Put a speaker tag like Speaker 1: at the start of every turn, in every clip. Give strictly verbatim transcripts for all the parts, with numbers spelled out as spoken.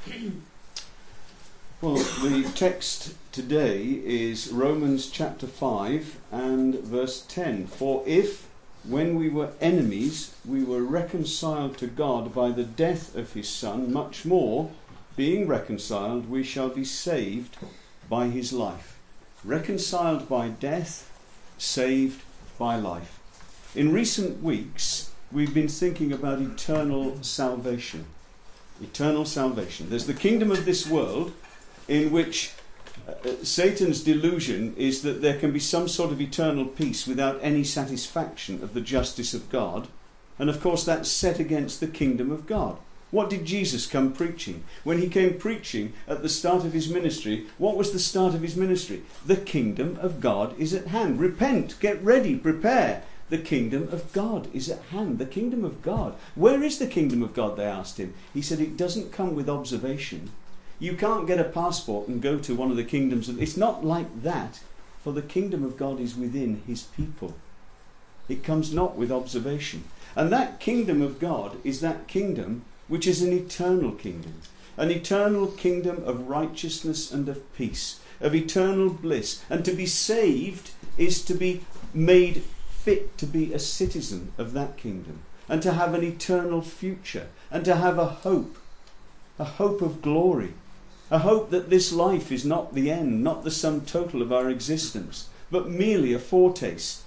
Speaker 1: Well, the text today is Romans chapter five and verse ten. For if, when we were enemies, we were reconciled to God by the death of his Son, much more, being reconciled, we shall be saved by his life. Reconciled by death, saved by life. In recent weeks, we've been thinking about eternal salvation. Eternal salvation. There's the kingdom of this world, in which uh, Satan's delusion is that there can be some sort of eternal peace without any satisfaction of the justice of God. And of course that's set against the kingdom of God. What did Jesus come preaching? When he came preaching at the start of his ministry, what was the start of his ministry? The kingdom of God is at hand. Repent, get ready, prepare. The kingdom of God is at hand. The kingdom of God. Where is the kingdom of God, they asked him. He said it doesn't come with observation. You can't get a passport and go to one of the kingdoms. It's not like that, for the kingdom of God is within his people. It comes not with observation. And that kingdom of God is that kingdom which is an eternal kingdom. An eternal kingdom of righteousness and of peace, of eternal bliss. And to be saved is to be made fit to be a citizen of that kingdom, and to have an eternal future, and to have a hope, a hope of glory. A hope that this life is not the end, not the sum total of our existence, but merely a foretaste.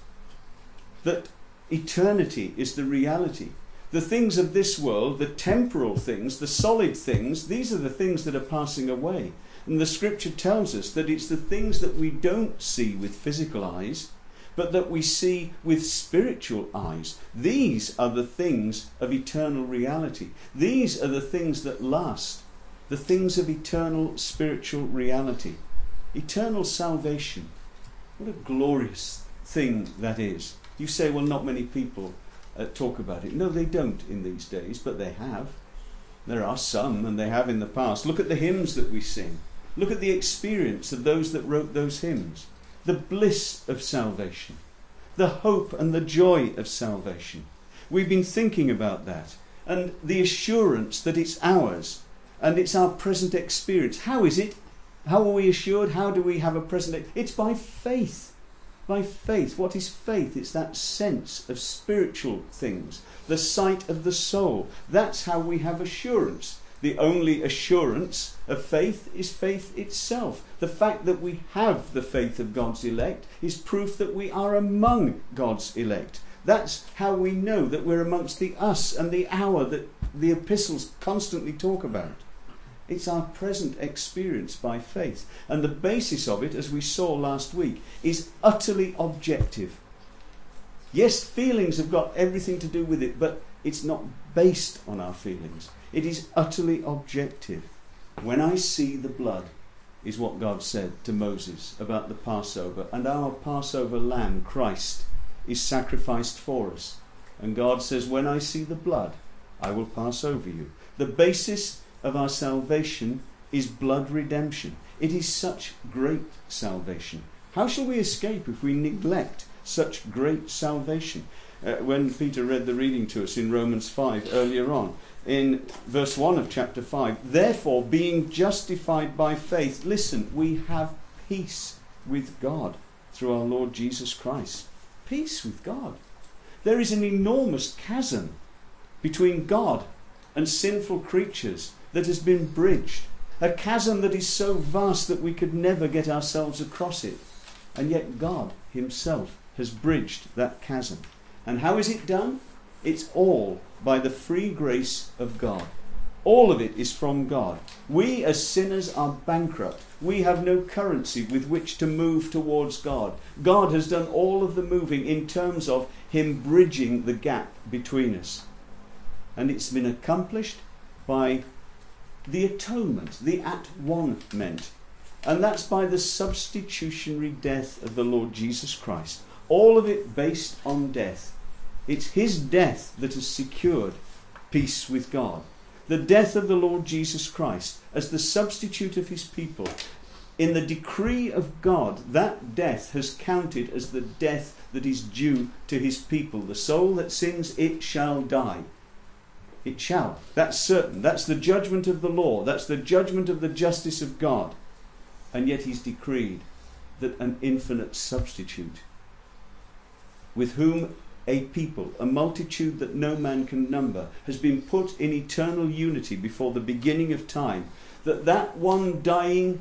Speaker 1: That eternity is the reality. The things of this world, the temporal things, the solid things, these are the things that are passing away. And the scripture tells us that it's the things that we don't see with physical eyes, but that we see with spiritual eyes. These are the things of eternal reality. These are the things that last. The things of eternal spiritual reality. Eternal salvation. What a glorious thing that is. You say, well, not many people uh, talk about it. No, they don't in these days, but they have. There are some, and they have in the past. Look at the hymns that we sing. Look at the experience of those that wrote those hymns. The bliss of salvation. The hope and the joy of salvation. We've been thinking about that. And the assurance that it's ours. And it's our present experience. How is it? How are we assured? How do we have a present? It's by faith. By faith. What is faith? It's that sense of spiritual things. The sight of the soul. That's how we have assurance. The only assurance of faith is faith itself. The fact that we have the faith of God's elect is proof that we are among God's elect. That's how we know that we're amongst the us and the our that the epistles constantly talk about. It's our present experience by faith. And the basis of it, as we saw last week, is utterly objective. Yes, feelings have got everything to do with it, but it's not based on our feelings. It is utterly objective. When I see the blood, is what God said to Moses about the Passover. And our Passover lamb, Christ, is sacrificed for us. And God says, when I see the blood, I will pass over you. The basis of our salvation is blood redemption. It is such great salvation. How shall we escape if we neglect such great salvation? Uh, when Peter read the reading to us in Romans five earlier on, in verse one of chapter five, therefore, being justified by faith, listen, we have peace with God through our Lord Jesus Christ. Peace with God. There is an enormous chasm between God and sinful creatures that has been bridged. A chasm that is so vast that we could never get ourselves across it. And yet God himself has bridged that chasm. And how is it done? It's all by the free grace of God. All of it is from God. We as sinners are bankrupt. We have no currency with which to move towards God. God has done all of the moving in terms of him bridging the gap between us. And it's been accomplished by the atonement, the at-one-ment. And that's by the substitutionary death of the Lord Jesus Christ. All of it based on death. It's his death that has secured peace with God. The death of the Lord Jesus Christ as the substitute of his people. In the decree of God, that death has counted as the death that is due to his people. The soul that sins, it shall die. It shall. That's certain. That's the judgment of the law. That's the judgment of the justice of God. And yet he's decreed that an infinite substitute, with whom a people, a multitude that no man can number, has been put in eternal unity before the beginning of time, that that one dying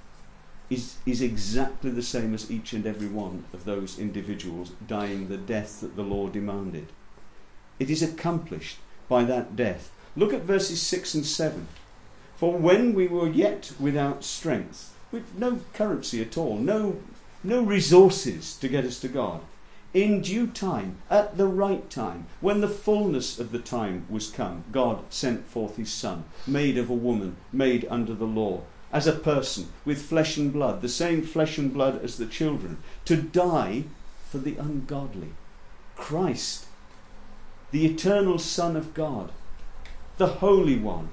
Speaker 1: is, is exactly the same as each and every one of those individuals dying the death that the law demanded. It is accomplished by that death. Look at verses six and seven. For when we were yet without strength, with no currency at all, no, no resources to get us to God, in due time, at the right time, when the fullness of the time was come, God sent forth his Son, made of a woman, made under the law, as a person, with flesh and blood, the same flesh and blood as the children, to die for the ungodly. Christ, the eternal Son of God, the Holy One,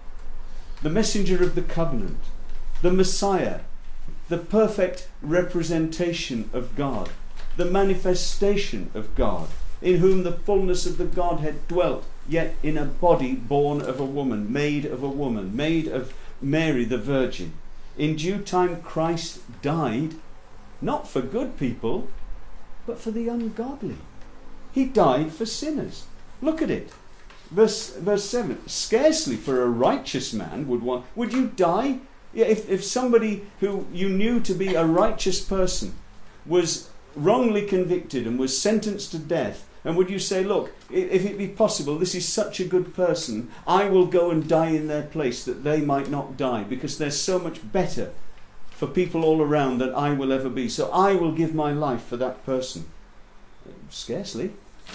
Speaker 1: the messenger of the covenant, the Messiah, the perfect representation of God, the manifestation of God, in whom the fullness of the Godhead dwelt, yet in a body born of a woman, made of a woman, made of Mary the Virgin. In due time Christ died, not for good people, but for the ungodly. He died for sinners. Look at it. Verse, verse seven. Scarcely for a righteous man would want... Would you die? Yeah, if, if somebody who you knew to be a righteous person was wrongly convicted and was sentenced to death, and would you say, look, if it be possible, this is such a good person, I will go and die in their place that they might not die, because they're so much better for people all around than I will ever be, so I will give my life for that person? Scarcely.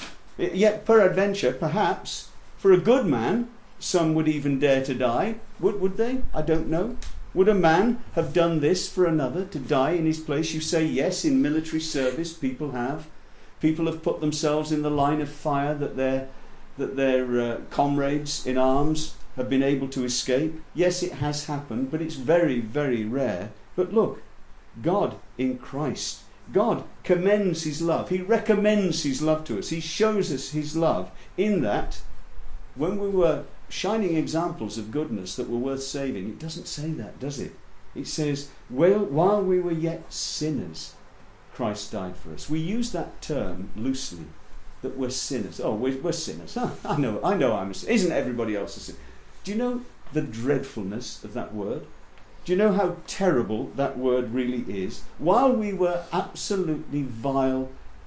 Speaker 1: Yet peradventure, perhaps, for a good man, some would even dare to die. Would, would they? I don't know. Would a man have done this for another, to die in his place? You say yes, in military service people have. People have put themselves in the line of fire that their, that their uh, comrades in arms have been able to escape. Yes, it has happened, but it's very, very rare. But look, God in Christ, God commends his love. He recommends his love to us. He shows us his love in that when we were shining examples of goodness that were worth saving, it doesn't say that, does it? It says, well, while we were yet sinners, Christ died for us. We use that term loosely, that we're sinners. Oh, we're, we're sinners. Huh, I know, I know I'm a sinner. Isn't everybody else a sinner? Do you know the dreadfulness of that word? Do you know how terrible that word really is? While we were absolutely vile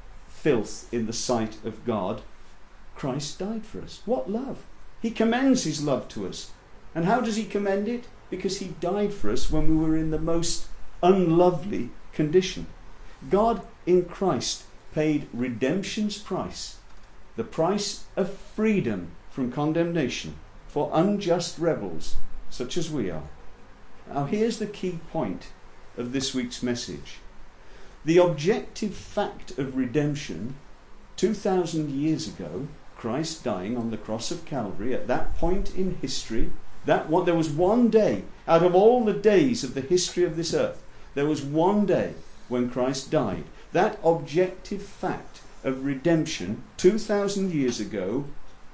Speaker 1: filth in the sight of God, Christ died for us. What love! He commends his love to us. And how does he commend it? Because he died for us when we were in the most unlovely condition. God in Christ paid redemption's price, the price of freedom from condemnation for unjust rebels such as we are. Now here's the key point of this week's message. The objective fact of redemption, two thousand years ago, Christ dying on the cross of Calvary, at that point in history, that one, there was one day, out of all the days of the history of this earth, there was one day when Christ died. That objective fact of redemption, two thousand years ago,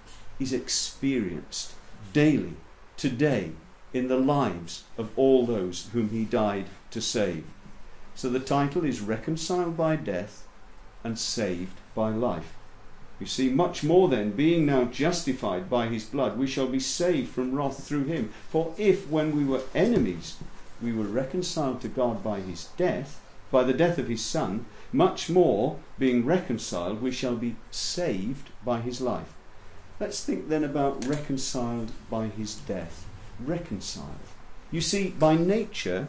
Speaker 1: is experienced daily, today, in the lives of all those whom he died to save. So the title is Reconciled by Death and Saved by Life. You see, much more then, being now justified by his blood, we shall be saved from wrath through him. For if, when we were enemies, we were reconciled to God by his death, by the death of his Son, much more, being reconciled, we shall be saved by his life. Let's think then about reconciled by his death. Reconciled. You see, by nature,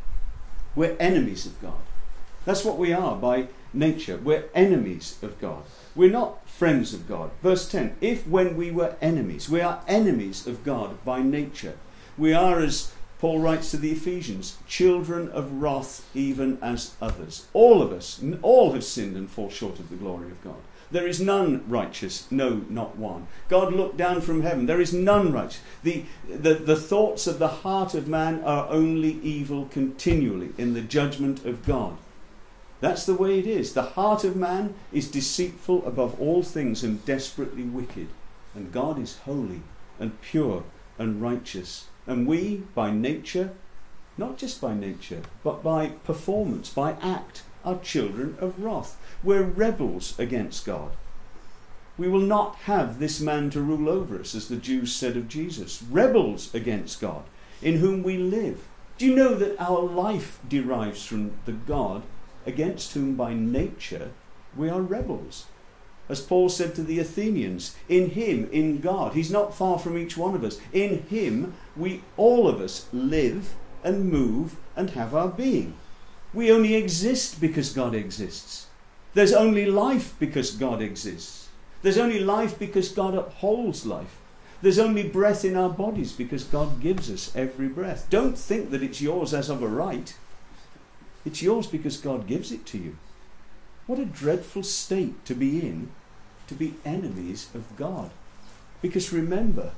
Speaker 1: we're enemies of God. That's what we are by nature. We're enemies of God. We're not friends of God. Verse ten, if when we were enemies, we are enemies of God by nature. We are, as Paul writes to the Ephesians, children of wrath even as others. All of us, all have sinned and fall short of the glory of God. There is none righteous, no, not one. God looked down from heaven. There is none righteous. The, the, the thoughts of the heart of man are only evil continually in the judgment of God. That's the way it is. The heart of man is deceitful above all things and desperately wicked. And God is holy and pure and righteous. And we, by nature, not just by nature, but by performance, by act, are children of wrath. We're rebels against God. We will not have this man to rule over us, as the Jews said of Jesus. Rebels against God, in whom we live. Do you know that our life derives from the God against whom by nature we are rebels? As Paul said to the Athenians, in him, in God, he's not far from each one of us. In him, we, all of us, live and move and have our being. We only exist because God exists. There's only life because God exists. There's only life because God upholds life. There's only breath in our bodies because God gives us every breath. Don't think that it's yours as of a right. It's yours because God gives it to you. What a dreadful state to be in, to be enemies of God. Because remember,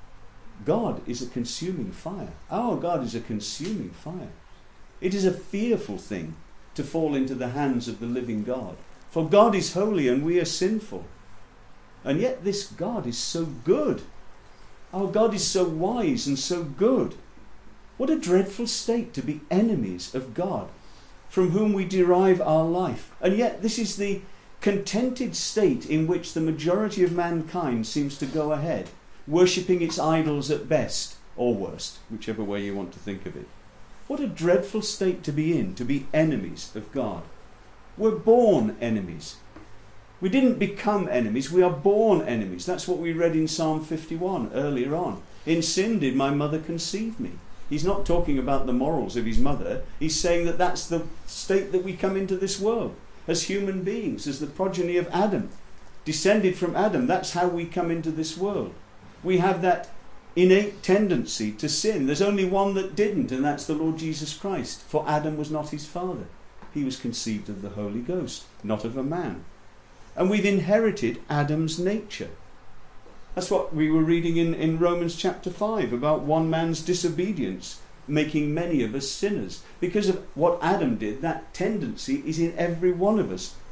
Speaker 1: God is a consuming fire. Our God is a consuming fire. It is a fearful thing to fall into the hands of the living God. For God is holy and we are sinful. And yet this God is so good. Our God is so wise and so good. What a dreadful state to be enemies of God, from whom we derive our life. And yet this is the contented state in which the majority of mankind seems to go ahead, worshipping its idols at best, or worst, whichever way you want to think of it. What a dreadful state to be in, to be enemies of God. We're born enemies. We didn't become enemies, we are born enemies. That's what we read in Psalm fifty-one earlier on. In sin did my mother conceive me. He's not talking about the morals of his mother. He's saying that that's the state that we come into this world. As human beings, as the progeny of Adam. Descended from Adam, that's how we come into this world. We have that innate tendency to sin. There's only one that didn't, and that's the Lord Jesus Christ. For Adam was not his father. He was conceived of the Holy Ghost, not of a man. And we've inherited Adam's nature. That's what we were reading in, in Romans chapter five, about one man's disobedience, making many of us sinners. Because of what Adam did, that tendency is in every one of us.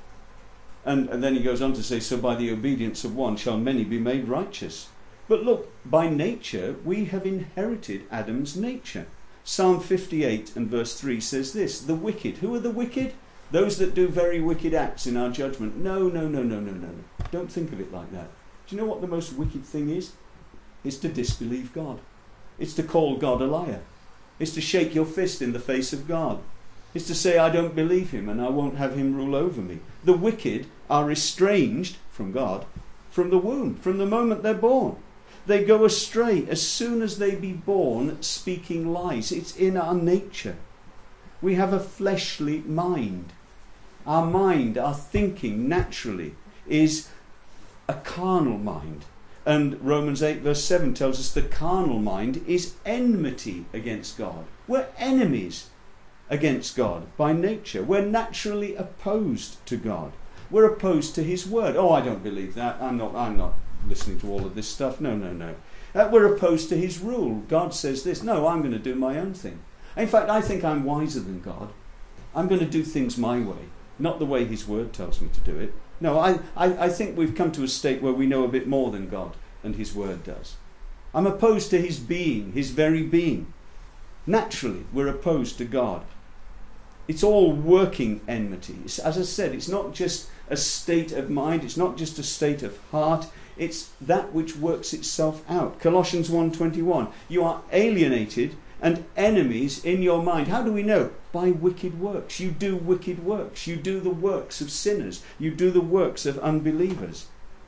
Speaker 1: And, and then he goes on to say, so by the obedience of one shall many be made righteous. But look, by nature, we have inherited Adam's nature. Psalm fifty-eight and verse three says this, the wicked. Who are the wicked? Those that do very wicked acts in our judgment. No, no, no, no, no, no. Don't think of it like that. Do you know what the most wicked thing is? It's to disbelieve God. It's to call God a liar. It's to shake your fist in the face of God. It's to say, I don't believe him and I won't have him rule over me. The wicked are estranged from God from the womb, from the moment they're born. They go astray as soon as they be born, speaking lies. It's in our nature. We have a fleshly mind. Our mind, our thinking naturally is a carnal mind. And Romans eight verse seven tells us the carnal mind is enmity against God. We're enemies against God by nature. We're naturally opposed to God. We're opposed to his word. Oh, I don't believe that. I'm not, I'm not listening to all of this stuff. No, no, no. Uh, we're opposed to his rule. God says this. No, I'm going to do my own thing. In fact, I think I'm wiser than God. I'm going to do things my way, not the way his word tells me to do it. No, I, I, I think we've come to a state where we know a bit more than God and his word does. I'm opposed to his being, his very being. Naturally, we're opposed to God. It's all working enmity. It's, as I said, it's not just a state of mind, it's not just a state of heart, it's that which works itself out. Colossians one twenty-one, you are alienated and enemies in your mind. How do we know? By wicked works. You do wicked works. You do the works of sinners. You do the works of unbelievers.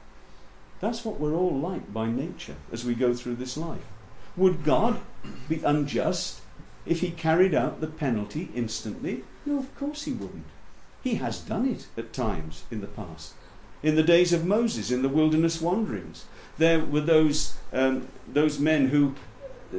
Speaker 1: That's what we're all like by nature as we go through this life. Would God be unjust if he carried out the penalty instantly? No, of course he wouldn't. He has done it at times in the past. In the days of Moses, in the wilderness wanderings, there were those um, those men who uh,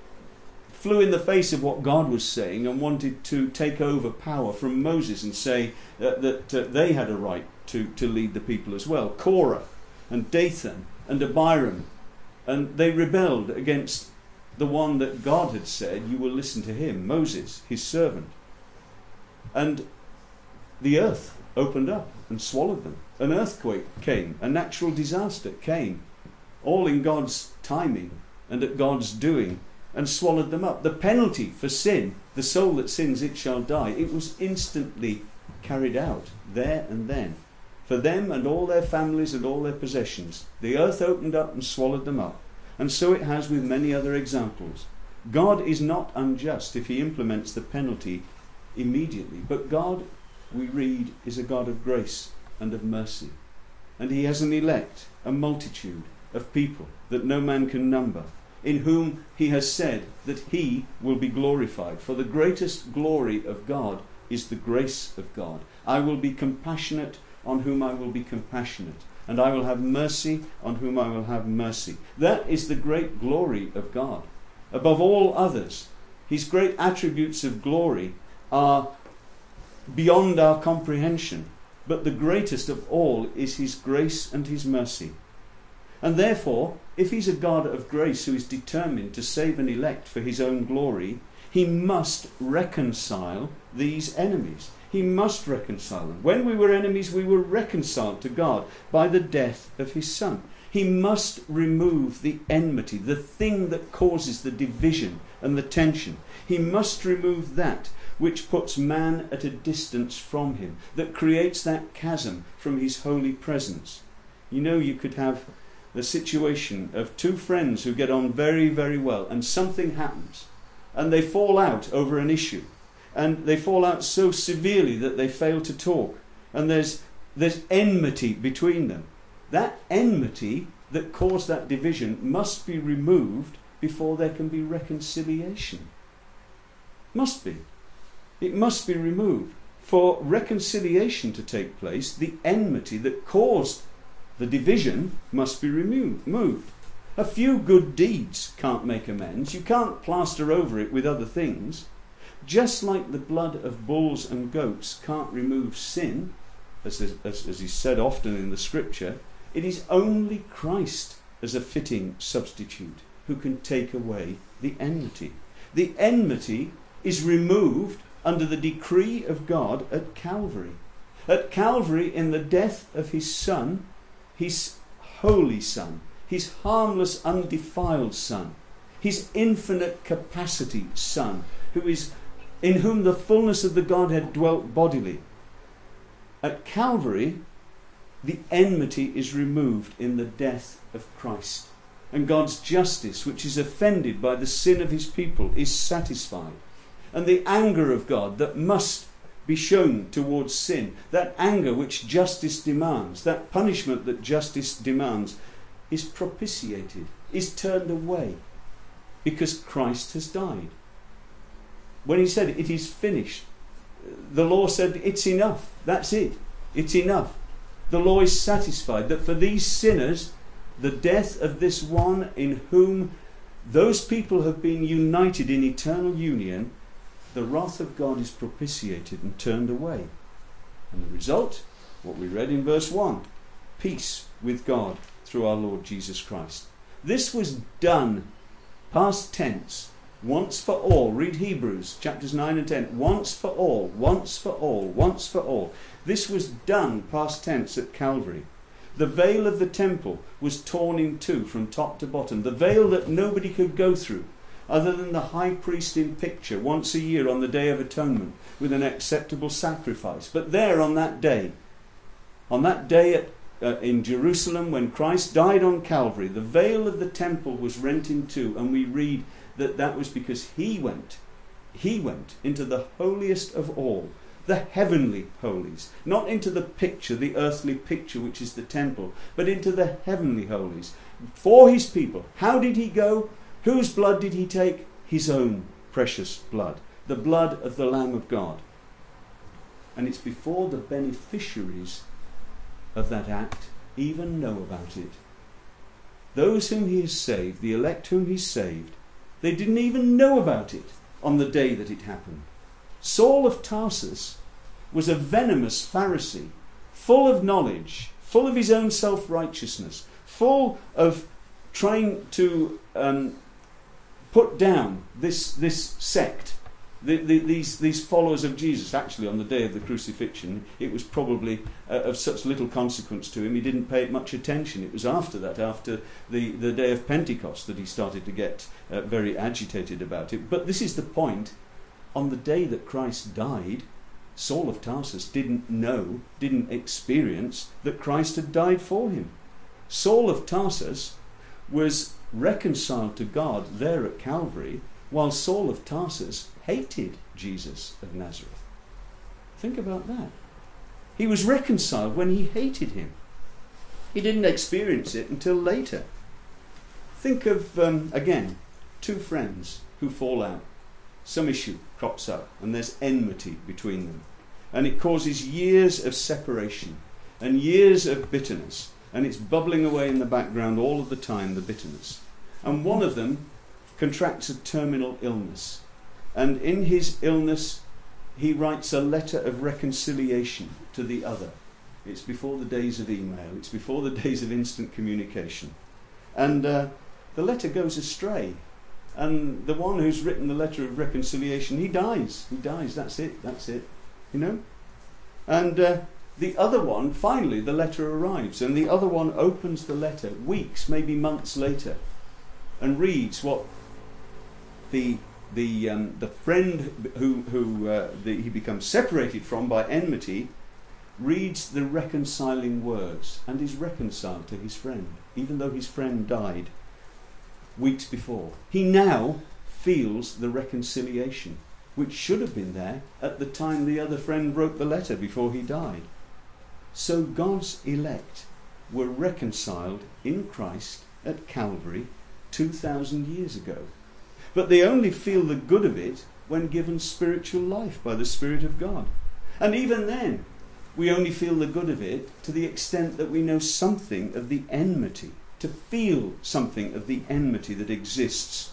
Speaker 1: flew in the face of what God was saying and wanted to take over power from Moses and say uh, that uh, they had a right to, to lead the people as well. Korah and Dathan and Abiram. And they rebelled against the one that God had said, you will listen to him, Moses, his servant. And the earth opened up and swallowed them. An earthquake came, a natural disaster came, all in God's timing and at God's doing, and swallowed them up. The penalty for sin, the soul that sins, it shall die, it was instantly carried out there and then. For them and all their families and all their possessions, the earth opened up and swallowed them up. And so it has with many other examples. God is not unjust if he implements the penalty immediately. But God, we read, is a God of grace and of mercy. And he has an elect, a multitude of people that no man can number, in whom he has said that he will be glorified. For the greatest glory of God is the grace of God. I will be compassionate on whom I will be compassionate, and I will have mercy on whom I will have mercy. That is the great glory of God. Above all others, his great attributes of glory are beyond our comprehension, but the greatest of all is his grace and his mercy. And therefore, if he's a God of grace who is determined to save an elect for his own glory, he must reconcile these enemies. He must reconcile them. When we were enemies, we were reconciled to God by the death of his Son. He must remove the enmity, the thing that causes the division and the tension. He must remove that which puts man at a distance from him, that creates that chasm from his holy presence. You know, you could have the situation of two friends who get on very, very well, and something happens, and they fall out over an issue. And they fall out so severely that they fail to talk. And there's there's enmity between them. That enmity that caused that division must be removed before there can be reconciliation. Must be. It must be removed. For reconciliation to take place, the enmity that caused the division must be removed. Moved. A few good deeds can't make amends. You can't plaster over it with other things. Just like the blood of bulls and goats can't remove sin, as, as, as is said often in the scripture, it is only Christ as a fitting substitute who can take away the enmity. The enmity is removed under the decree of God at Calvary. At Calvary, in the death of his Son, his holy Son, his harmless, undefiled Son, his infinite capacity Son, who is in whom the fullness of the Godhead dwelt bodily. At Calvary, the enmity is removed in the death of Christ. And God's justice, which is offended by the sin of his people, is satisfied. And the anger of God that must be shown towards sin, that anger which justice demands, that punishment that justice demands, is propitiated, is turned away, because Christ has died. When he said, it is finished, the law said, it's enough. That's it. It's enough. The law is satisfied that for these sinners, the death of this one in whom those people have been united in eternal union, the wrath of God is propitiated and turned away. And the result, what we read in verse one, peace with God through our Lord Jesus Christ. This was done, past tense, once for all. Read Hebrews chapters nine and ten. Once for all, once for all, once for all. This was done past tense at Calvary. The veil of the temple was torn in two from top to bottom. The veil that nobody could go through, other than the high priest in picture, once a year on the Day of Atonement, with an acceptable sacrifice. But there on that day, on that day at, uh, in Jerusalem, when Christ died on Calvary, the veil of the temple was rent in two, and we read that that was because he went, he went into the holiest of all, the heavenly holies, not into the picture, the earthly picture which is the temple, but into the heavenly holies for his people. How did he go? Whose blood did he take? His own precious blood, the blood of the Lamb of God. And it's before the beneficiaries of that act even know about it. Those whom he has saved, the elect whom he saved, they didn't even know about it on the day that it happened. Saul of Tarsus was a venomous Pharisee, full of knowledge, full of his own self-righteousness, full of trying to um, put down this, this sect The, the, these, these followers of Jesus, actually on the day of the crucifixion, it was probably uh, of such little consequence to him, he didn't pay it much attention. It was after that, after the, the day of Pentecost, that he started to get uh, very agitated about it. But this is the point. On the day that Christ died, Saul of Tarsus didn't know, didn't experience that Christ had died for him. Saul of Tarsus was reconciled to God there at Calvary, while Saul of Tarsus hated Jesus of Nazareth. Think about that. He was reconciled when he hated him. He didn't experience it until later. Think of, um, again, two friends who fall out. Some issue crops up and there's enmity between them. And it causes years of separation and years of bitterness. And it's bubbling away in the background all of the time, the bitterness. And one of them contracts a terminal illness. And in his illness, he writes a letter of reconciliation to the other. It's before the days of email. It's before the days of instant communication. And uh, the letter goes astray. And the one who's written the letter of reconciliation, he dies. He dies. That's it. That's it. You know? And uh, the other one, finally, the letter arrives. And the other one opens the letter weeks, maybe months later, and reads what the the um, the friend who who uh, the, he becomes separated from by enmity reads the reconciling words and is reconciled to his friend, even though his friend died weeks before. He now feels the reconciliation, which should have been there at the time the other friend wrote the letter before he died. So God's elect were reconciled in Christ at Calvary two thousand years ago. But they only feel the good of it when given spiritual life by the Spirit of God. And even then, we only feel the good of it to the extent that we know something of the enmity, to feel something of the enmity that exists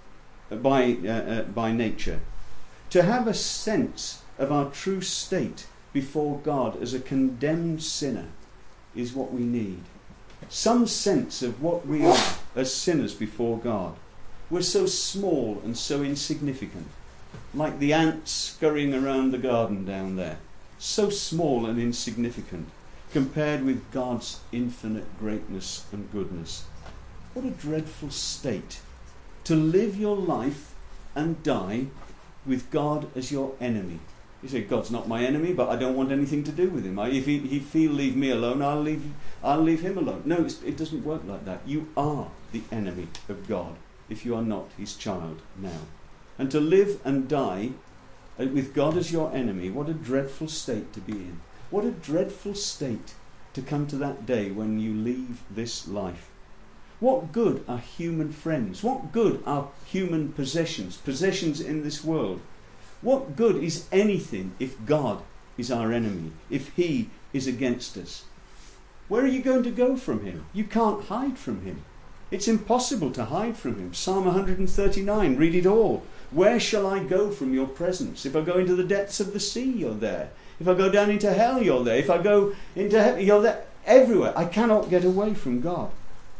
Speaker 1: by, uh, uh, by nature. To have a sense of our true state before God as a condemned sinner is what we need. Some sense of what we are as sinners before God. We're so small and so insignificant, like the ants scurrying around the garden down there. So small and insignificant compared with God's infinite greatness and goodness. What a dreadful state to live your life and die with God as your enemy. You say, God's not my enemy, but I don't want anything to do with him. I, if he, he feel leave me alone, I'll leave, I'll leave him alone. No, it's, it doesn't work like that. You are the enemy of God if you are not his child now. And to live and die with God as your enemy, what a dreadful state to be in. What a dreadful state to come to that day when you leave this life. What good are human friends? What good are human possessions, possessions in this world? What good is anything if God is our enemy, if he is against us? Where are you going to go from him? You can't hide from him. It's impossible to hide from him. Psalm one thirty-nine, read it all. Where shall I go from your presence? If I go into the depths of the sea, you're there. If I go down into hell, you're there. If I go into heaven, you're there. Everywhere. I cannot get away from God.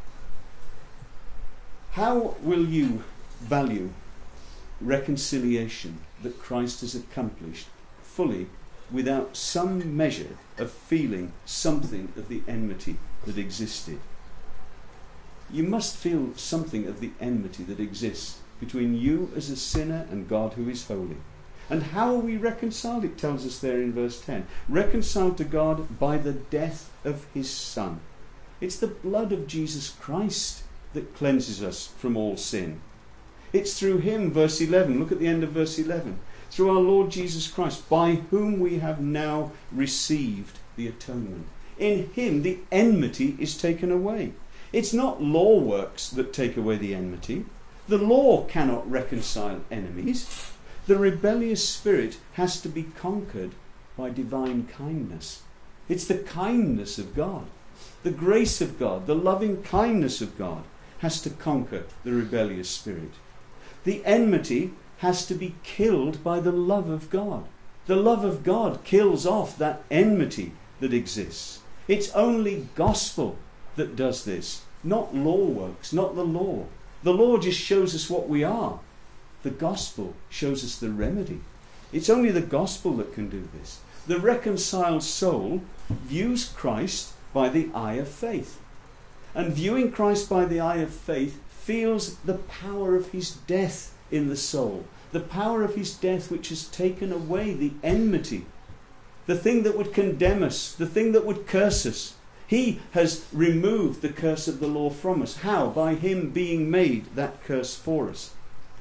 Speaker 1: How will you value reconciliation that Christ has accomplished fully without some measure of feeling something of the enmity that existed? You must feel something of the enmity that exists between you as a sinner and God who is holy. And how are we reconciled? It tells us there in verse ten. Reconciled to God by the death of his Son. It's the blood of Jesus Christ that cleanses us from all sin. It's through him, verse eleven. Look at the end of verse eleven. Through our Lord Jesus Christ, by whom we have now received the atonement. In him the enmity is taken away. It's not law works that take away the enmity. The law cannot reconcile enemies. The rebellious spirit has to be conquered by divine kindness. It's the kindness of God, the grace of God, the loving kindness of God has to conquer the rebellious spirit. The enmity has to be killed by the love of God. The love of God kills off that enmity that exists. It's only gospel that does this, not law works, not the law. The law just shows us what we are. The gospel shows us the remedy. It's only the gospel that can do this. The reconciled soul views Christ by the eye of faith. And viewing Christ by the eye of faith feels the power of his death in the soul. The power of his death which has taken away the enmity, the thing that would condemn us, the thing that would curse us. He has removed the curse of the law from us. How? By him being made that curse for us.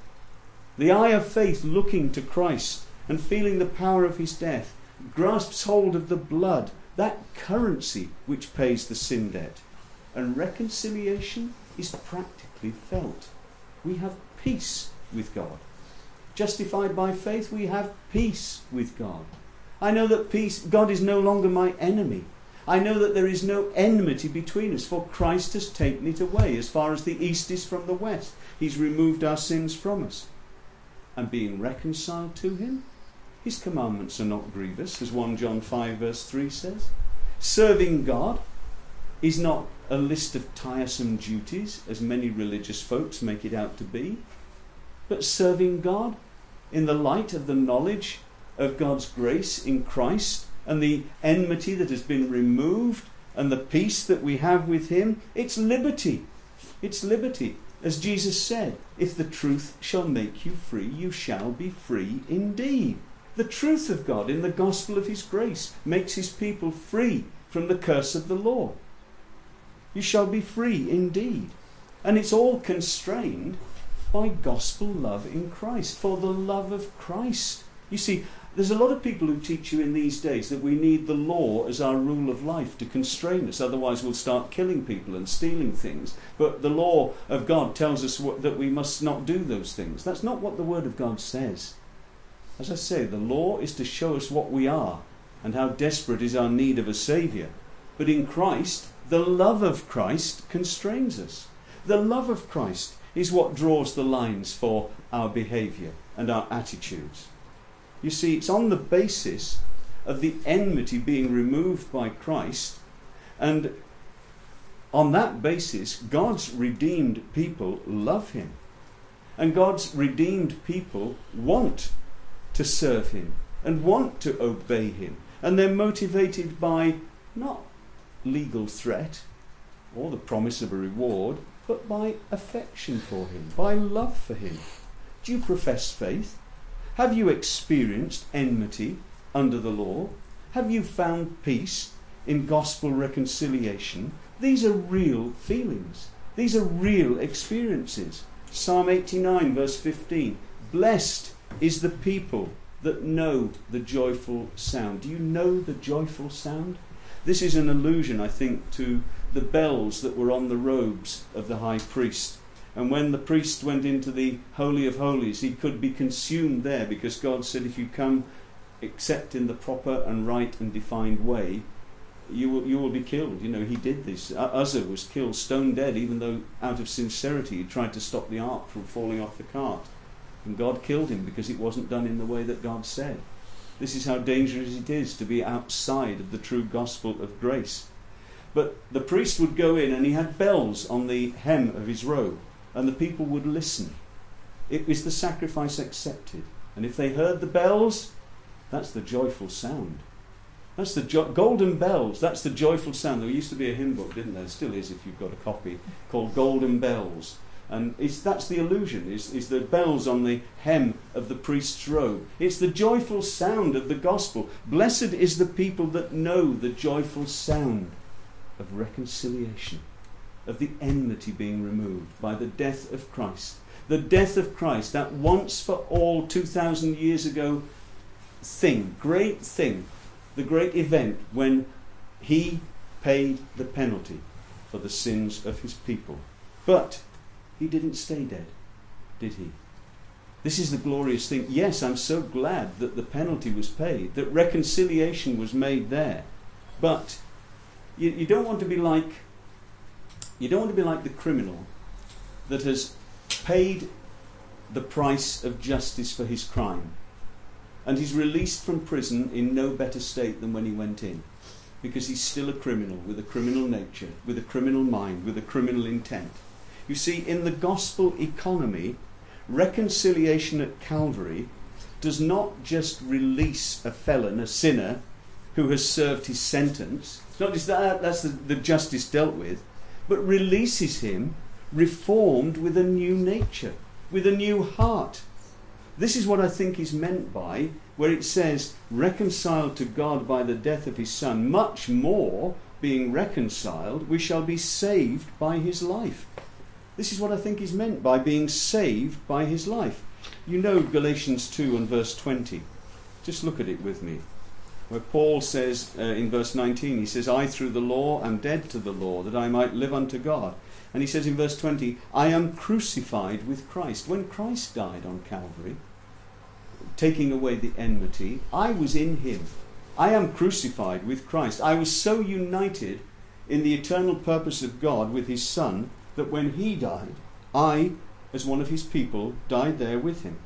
Speaker 1: The eye of faith looking to Christ and feeling the power of his death grasps hold of the blood, that currency which pays the sin debt. And reconciliation is practically felt. We have peace with God. Justified by faith, we have peace with God. I know that peace, God is no longer my enemy. I know that there is no enmity between us, for Christ has taken it away as far as the east is from the west. He's removed our sins from us. And being reconciled to him, his commandments are not grievous, as First John five verse three says. Serving God is not a list of tiresome duties, as many religious folks make it out to be, but serving God in the light of the knowledge of God's grace in Christ and the enmity that has been removed and the peace that we have with him. It's liberty. It's liberty. As Jesus said, if the truth shall make you free, you shall be free indeed. The truth of God in the gospel of his grace makes his people free from the curse of the law. You shall be free indeed. And it's all constrained by gospel love in Christ, for the love of Christ. You see, there's a lot of people who teach you in these days that we need the law as our rule of life to constrain us, otherwise we'll start killing people and stealing things. But the law of God tells us what, that we must not do those things. That's not what the Word of God says. As I say, the law is to show us what we are and how desperate is our need of a Saviour. But in Christ, the love of Christ constrains us. The love of Christ is what draws the lines for our behaviour and our attitudes. You see, it's on the basis of the enmity being removed by Christ, and on that basis, God's redeemed people love him. And God's redeemed people want to serve him and want to obey him. And they're motivated by not legal threat or the promise of a reward, but by affection for him, by love for him. Do you profess faith? Have you experienced enmity under the law? Have you found peace in gospel reconciliation? These are real feelings. These are real experiences. Psalm eighty-nine verse fifteen. Blessed is the people that know the joyful sound. Do you know the joyful sound? This is an allusion, I think, to the bells that were on the robes of the high priest. And when the priest went into the Holy of Holies, he could be consumed there, because God said, if you come except in the proper and right and defined way, you will, you will be killed. You know, he did this. Uzzah was killed stone dead, even though out of sincerity he tried to stop the ark from falling off the cart. And God killed him because it wasn't done in the way that God said. This is how dangerous it is to be outside of the true gospel of grace. But the priest would go in and he had bells on the hem of his robe, and the people would listen. It was the sacrifice accepted. And if they heard the bells, that's the joyful sound. That's the jo- golden bells. That's the joyful sound. There used to be a hymn book, didn't there? There still is if you've got a copy, called Golden Bells. And it's, that's the illusion, is, is the bells on the hem of the priest's robe. It's the joyful sound of the gospel. Blessed is the people that know the joyful sound of reconciliation, of the enmity being removed by the death of Christ. The death of Christ, that once for all two thousand years ago thing, great thing, the great event when he paid the penalty for the sins of his people. But he didn't stay dead, did he? This is the glorious thing. Yes, I'm so glad that the penalty was paid, that reconciliation was made there. But you, you don't want to be like you don't want to be like the criminal that has paid the price of justice for his crime, and he's released from prison in no better state than when he went in, because he's still a criminal with a criminal nature, with a criminal mind, with a criminal intent. You see, in the gospel economy, Reconciliation at Calvary does not just release a felon, a sinner, who has served his sentence. It's not just that, that's the, the justice dealt with, but releases him reformed with a new nature, with a new heart. This is what I think is meant by where it says reconciled to God by the death of his Son. Much more, being reconciled, we shall be saved by his life. This is what I think is meant by being saved by his life. You know Galatians two and verse twenty. Just look at it with me. Where Paul says uh, in verse nineteen, he says, I through the law am dead to the law, that I might live unto God. And he says in verse twenty, I am crucified with Christ. When Christ died on Calvary, taking away the enmity, I was in him. I am crucified with Christ. I was so united in the eternal purpose of God with his Son that when he died, I, as one of his people, died there with him.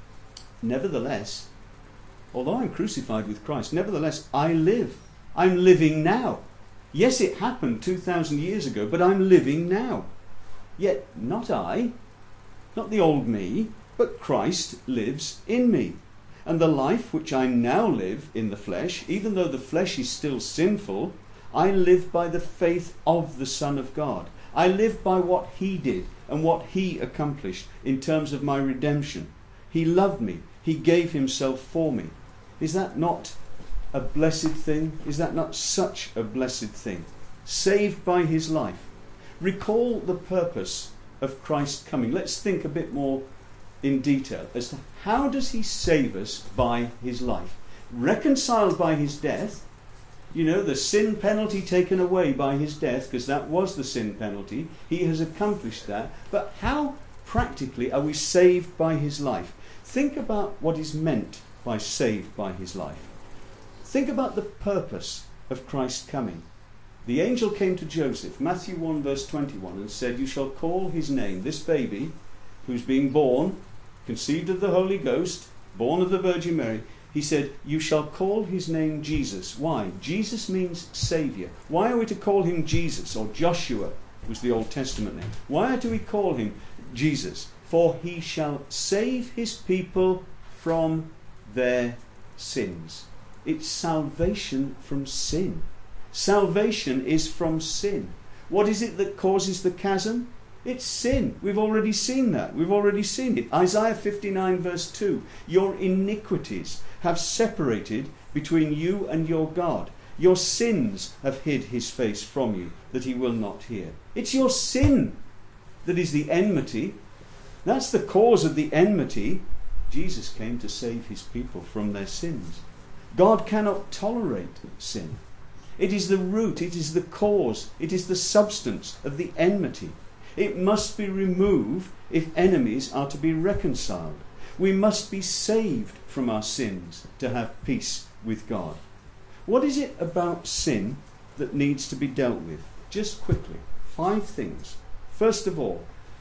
Speaker 1: Nevertheless, although I'm crucified with Christ, nevertheless, I live. I'm living now. Yes, it happened two thousand years ago, but I'm living now. Yet not I, not the old me, but Christ lives in me. And the life which I now live in the flesh, even though the flesh is still sinful, I live by the faith of the Son of God. I live by what he did and what he accomplished in terms of my redemption. He loved me. He gave himself for me. Is that not a blessed thing? Is that not such a blessed thing? Saved by his life. Recall the purpose of Christ coming. Let's think a bit more in detail as to how does he save us by his life. Reconciled by his death. You know, the sin penalty taken away by his death, because that was the sin penalty. He has accomplished that. But how practically are we saved by his life? Think about what is meant by saved by his life. Think about the purpose of Christ coming. The angel came to Joseph, Matthew one verse twenty-one, and said, you shall call his name, this baby who's being born, conceived of the Holy Ghost, born of the Virgin Mary. He said, you shall call his name Jesus. Why? Jesus means Saviour. Why are we to call him Jesus? Or Joshua was the Old Testament name. Why do we call him Jesus? For he shall save his people from their sins. It's salvation from sin. Salvation is from sin. What is it that causes the chasm? It's sin. We've already seen that. We've already seen it. Isaiah fifty-nine verse two. Your iniquities have separated between you and your God. Your sins have hid his face from you, that he will not hear. It's your sin that is the enmity. That's the cause of the enmity. Jesus came to save his people from their sins. God cannot tolerate sin. It is the root, it is the cause, it is the substance of the enmity. It must be removed if enemies are to be reconciled. We must be saved from our sins to have peace with God. What is it about sin that needs to be dealt with? Just quickly, five things. First of all,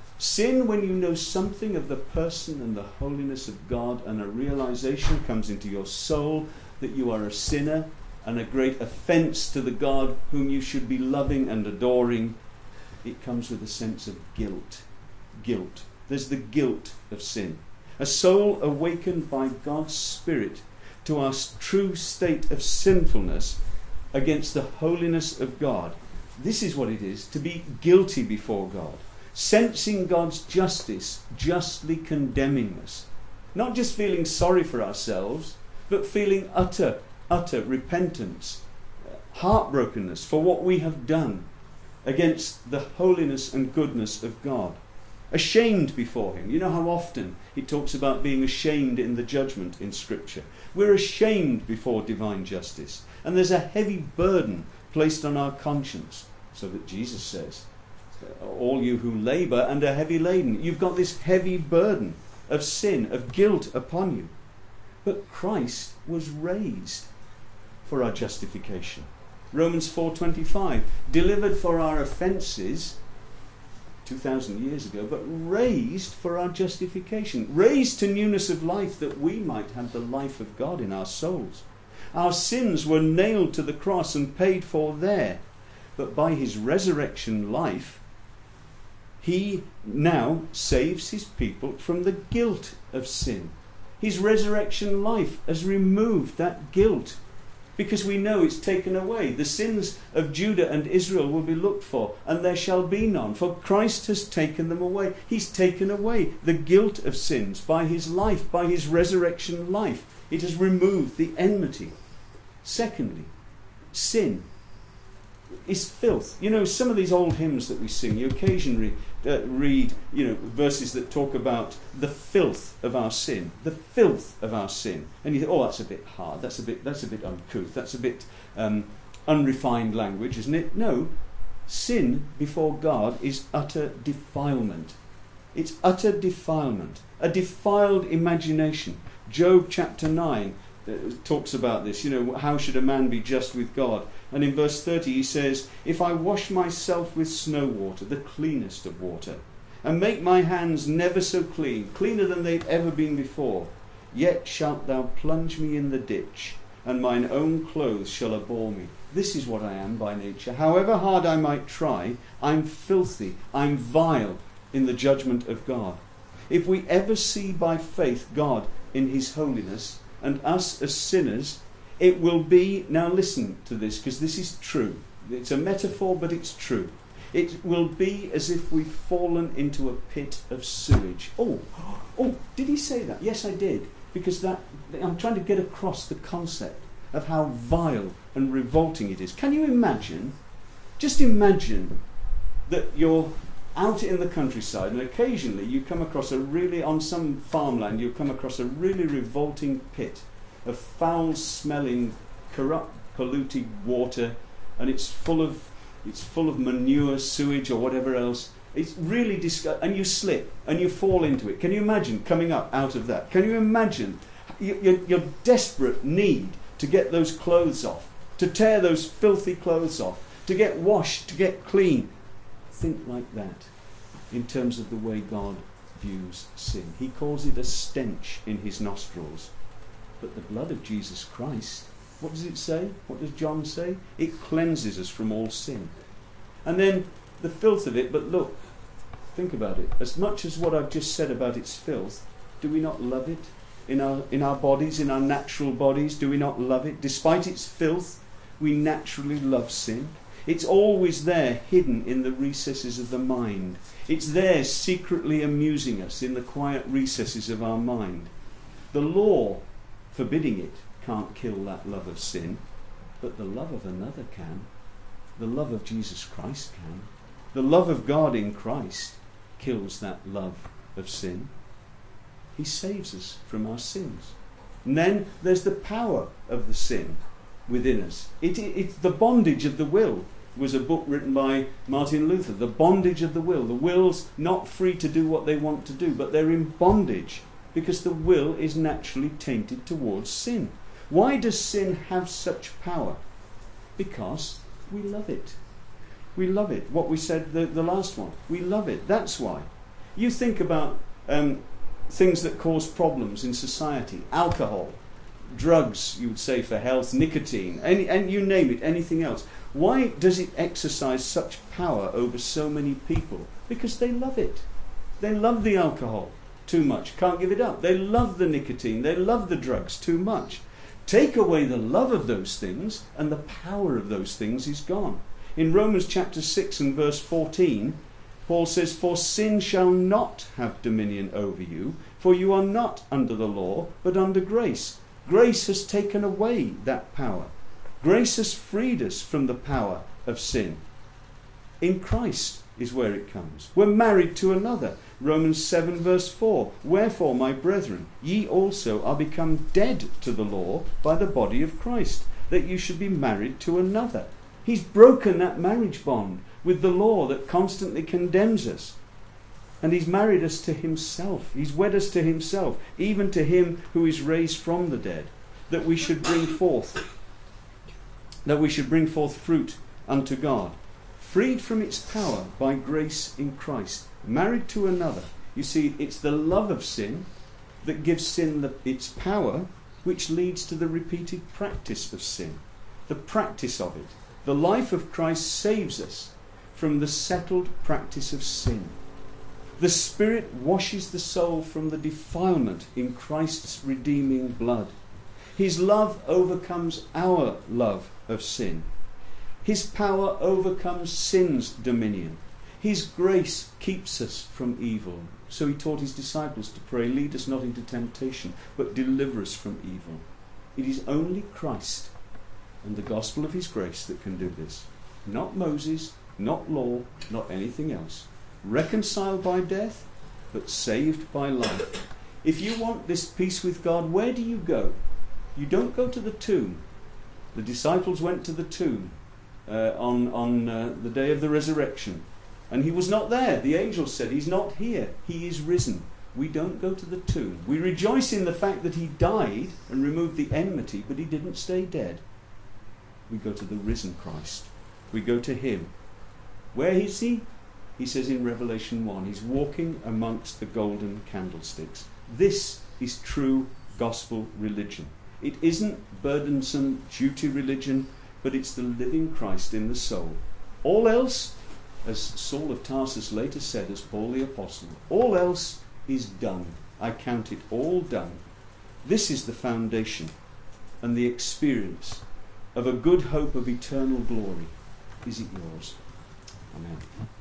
Speaker 1: sin when you know something of the person and the holiness of God and a realization comes into your soul that you are a sinner and a great offence to the God whom you should be loving and adoring. It comes with a sense of guilt. Guilt. There's the guilt of sin. A soul awakened by God's Spirit to our true state of sinfulness against the holiness of God. This is what it is to be guilty before God. Sensing God's justice, justly condemning us. Not just feeling sorry for ourselves, but feeling utter, utter repentance, heartbrokenness for what we have done against the holiness and goodness of God. Ashamed before him. You know how often he talks about being ashamed in the judgment in Scripture. We're ashamed before divine justice. And there's a heavy burden placed on our conscience. So that Jesus says, all you who labour and are heavy laden, you've got this heavy burden of sin, of guilt upon you. But Christ was raised for our justification. Romans four twenty-five, delivered for our offences two thousand years ago, but raised for our justification, raised to newness of life that we might have the life of God in our souls. Our sins were nailed to the cross and paid for there, but by his resurrection life, He now saves his people from the guilt of sin. His resurrection life has removed that guilt, because we know it's taken away. The sins of Judah and Israel will be looked for, and there shall be none, for Christ has taken them away. He's taken away the guilt of sins by his life, by his resurrection life. It has removed the enmity. Secondly, sin is filth. You know, some of these old hymns that we sing, you occasionally uh, read, you know, verses that talk about the filth of our sin, the filth of our sin, and you think, oh, that's a bit hard, that's a bit, that's a bit uncouth, that's a bit um, unrefined language, isn't it? No, sin before God is utter defilement. It's utter defilement, a defiled imagination. Job chapter nine uh, talks about this. You know, how should a man be just with God? And in verse thirty he says, if I wash myself with snow water, the cleanest of water, and make my hands never so clean, cleaner than they've ever been before, yet shalt thou plunge me in the ditch, and mine own clothes shall abhor me. This is what I am by nature. However hard I might try, I'm filthy, I'm vile in the judgment of God. If we ever see by faith God in his holiness, and us as sinners, it will be, now listen to this, because this is true. It's a metaphor, but it's true. It will be as if we've fallen into a pit of sewage. Oh, oh, did he say that? Yes, I did. Because that I'm trying to get across the concept of how vile and revolting it is. Can you imagine, just imagine that you're out in the countryside and occasionally you come across a really, on some farmland, you come across a really revolting pit of foul-smelling, corrupt, polluted water, and it's full of it's full of manure, sewage, or whatever else. It's really disgusting, and you slip and you fall into it. Can you imagine coming up out of that? Can you imagine your, your, your desperate need to get those clothes off, to tear those filthy clothes off, to get washed, to get clean? Think like that in terms of the way God views sin. He calls it a stench in his nostrils. But the blood of Jesus Christ, what does it say? What does John say? It cleanses us from all sin. And then the filth of it, but look, think about it. As much as what I've just said about its filth, do we not love it in our in our bodies, in our natural bodies? Do we not love it? Despite its filth, we naturally love sin. It's always there, hidden in the recesses of the mind. It's there secretly amusing us in the quiet recesses of our mind. The law, forbidding it, can't kill that love of sin, but the love of another can. The love of Jesus Christ can. The love of God in Christ kills that love of sin. He saves us from our sins. And then there's the power of the sin within us. It, it, it's the bondage of the will. Was a book written by Martin Luther. The bondage of the will. The will's not free to do what they want to do, but they're in bondage because the will is naturally tainted towards sin. Why does sin have such power? Because we love it. We love it. What we said the, the last one. We love it. That's why. You think about um, things that cause problems in society. Alcohol, drugs, you would say, for health, nicotine, any, and you name it, anything else. Why does it exercise such power over so many people? Because they love it. They love the alcohol too much, can't give it up. They love the nicotine, they love the drugs too much. Take away the love of those things and the power of those things is gone. In Romans chapter six and verse fourteen, Paul says, for sin shall not have dominion over you, for you are not under the law, but under grace. Grace has taken away that power. Grace has freed us from the power of sin. In Christ is where it comes. We're married to another. Romans seven verse four. Wherefore, my brethren, ye also are become dead to the law by the body of Christ, that you should be married to another. He's broken that marriage bond with the law that constantly condemns us. And he's married us to himself. He's wed us to himself, even to him who is raised from the dead, that we should bring forth that we should bring forth fruit unto God, freed from its power by grace in Christ, married to another. You see, it's the love of sin that gives sin the, its power, which leads to the repeated practice of sin, the practice of it. The life of Christ saves us from the settled practice of sin. The Spirit washes the soul from the defilement in Christ's redeeming blood. His love overcomes our love of sin. His power overcomes sin's dominion. His grace keeps us from evil. So he taught his disciples to pray, lead us not into temptation, but deliver us from evil. It is only Christ and the gospel of his grace that can do this. Not Moses, not law, not anything else. Reconciled by death, but saved by life. If you want this peace with God, where do you go? You don't go to the tomb. The disciples went to the tomb uh, on, on uh, the day of the resurrection. And he was not there. The angel said, he's not here. He is risen. We don't go to the tomb. We rejoice in the fact that he died and removed the enmity, but he didn't stay dead. We go to the risen Christ. We go to him. Where is he? He says in Revelation one, he's walking amongst the golden candlesticks. This is true gospel religion. It isn't burdensome duty religion, but it's the living Christ in the soul. All else, as Saul of Tarsus later said, as Paul the Apostle, all else is done. I count it all done. This is the foundation and the experience of a good hope of eternal glory. Is it yours? Amen.